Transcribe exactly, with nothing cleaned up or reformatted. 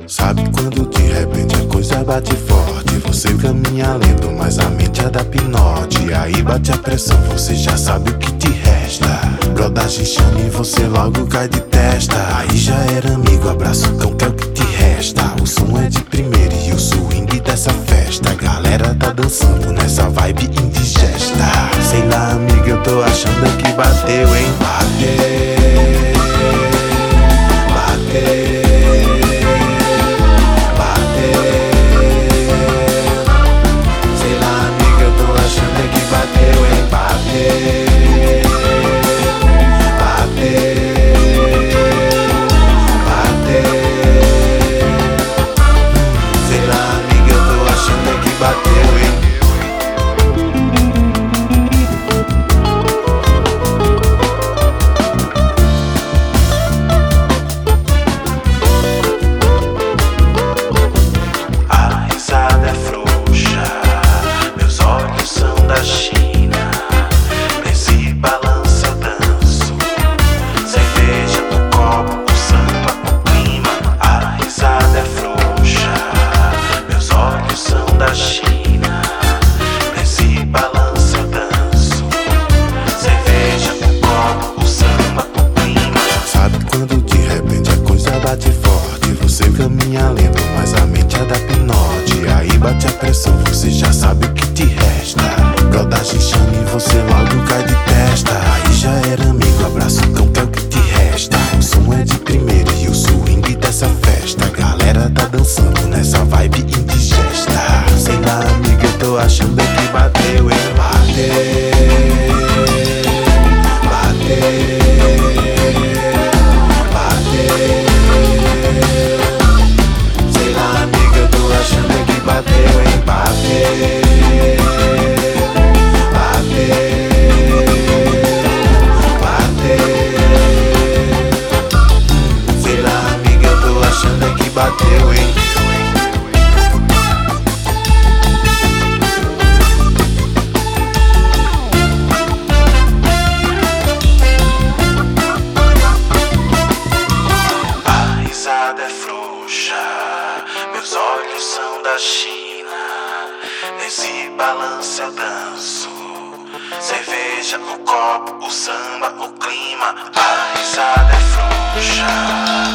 Sabe quando de repente a coisa bate forte? Você caminha lento, mas a mente é da pinote. Aí bate a pressão, você já sabe o que te resta. Brodagem chama e você logo cai de testa. Aí já era amigo, abraço cão que é o que te resta. O som é de primeira e o swing dessa festa. A galera tá dançando nessa vibe indigesta. Sei lá amiga, eu tô achando que bateu, hein? Bateu, bateu. Bate forte, você caminha lento, mas a mente é da pinote. Aí bate a pressão, você já sabe o que te resta. Brodagem chama e você logo cai de testa. Aí já era amigo, abraço cão que é o que te resta. O som é de primeira e o swing dessa festa. A galera tá dançando nessa vibe indigesta. Sei lá amiga, eu tô achando que bateu, hein? Bateu, bateu. Bateu, hein? A risada é frouxa, meus olhos são da China. Nesse balanço eu danço. Cerveja no copo, o samba, o clima. A risada é frouxa.